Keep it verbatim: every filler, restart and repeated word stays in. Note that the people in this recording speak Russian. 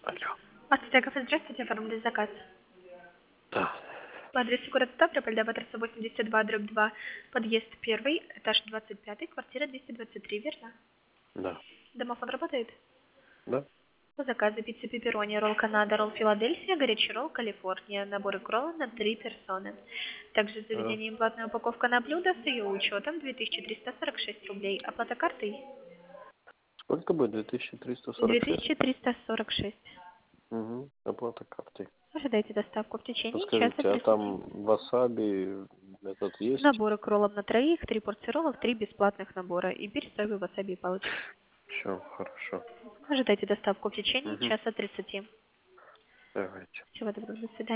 Алло. Астагов, здравствуйте, оформили заказ. Да. По адресу город Ставрополь, до Ватерса восемьдесят два, дробь два, подъезд первый, этаж двадцать пять, квартира двести двадцать три, верно? Да. Домофон работает? Да. По заказу пицца пепперони, ролл Канада, ролл Филадельфия, горячий ролл Калифорния, наборы кролла на три персоны. Также в А, заведении платная упаковка на блюдо с ее учетом две тысячи триста сорок шесть рублей. Оплата картой сколько будет? две тысячи триста две сорок шесть? тысячи триста сорок шесть. Угу. Оплата картой. Ожидайте доставку в течение часа Подскажите, а тридцати. там васаби этот есть? Наборы кроллов на троих, три порции роллов, три бесплатных набора. Имбирь, соевый, васаби и палочки. Все, хорошо. Ожидайте доставку в течение Угу. часа тридцати. Давайте. Всего доброго, до свидания.